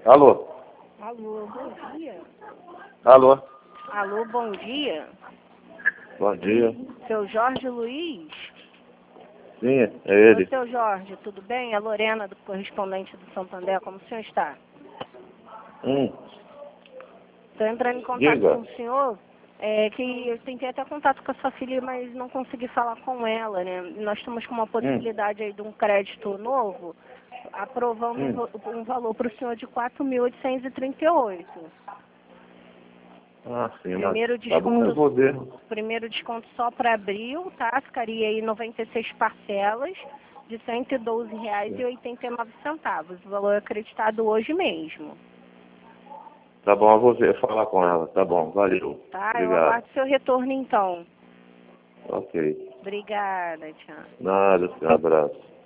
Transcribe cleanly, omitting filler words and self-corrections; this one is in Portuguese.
Alô? Alô, bom dia. Alô? Alô, bom dia. Bom dia. Seu Jorge Luiz? Sim, é ele. Ô, seu Jorge, tudo bem? É a Lorena, do correspondente do Santander. Como o senhor está? Estou entrando em contato Diga. com o senhor, que eu tentei até contato com a sua filha, mas não consegui falar com ela, né? Nós estamos com uma possibilidade aí de um crédito novo, aprovando um valor para o senhor de 4.838. Ah, sim, mas Primeiro tá bom, eu desconto, vou ver. primeiro desconto só para abril, tá? Ficaria aí 96 parcelas de R$ 112,89. O valor é acreditado hoje mesmo, Tá bom, eu vou ver, falar com ela. Tá bom, valeu. tá? Eu Obrigado. aguardo seu retorno então. Ok. Obrigada, tchau. Nada, um abraço.